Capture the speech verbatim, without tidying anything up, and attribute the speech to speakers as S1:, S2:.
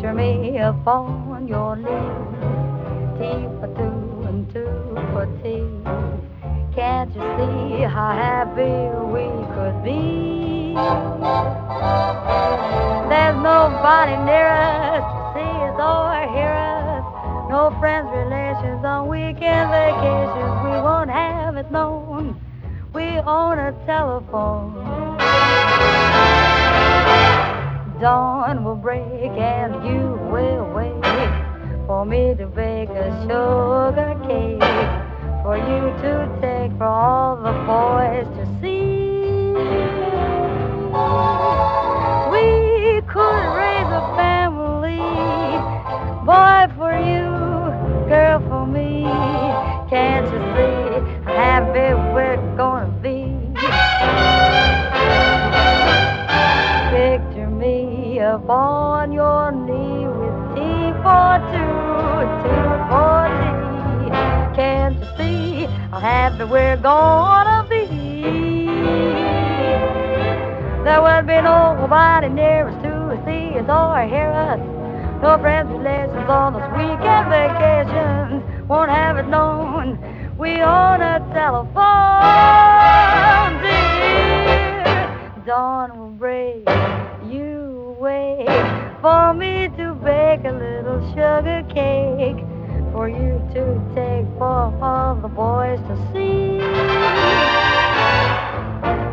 S1: Picture me upon your knee, tea for two and two for tea. Can't you see how happy we could be? There's nobody near us to see us or hear us. No friends, relations on weekend vacations. We won't have it known we own a telephone. Dawn will break and you will wait for me to bake a sugar cake for you to take for all the boys to see. We could raise a family, boy for you, girl for me. Can't you see how happy we're gonna be? Picture me upon your knee with tea for two, two for tea. Can't you see how happy we're gonna be? There will be nobody near us to see us or hear us. No friends, relations on those weekend vacations. Won't have it known we own a telephone, dear. Dawn will break, you wait for me to bake a little sugar cake for you to take for all the boys to see.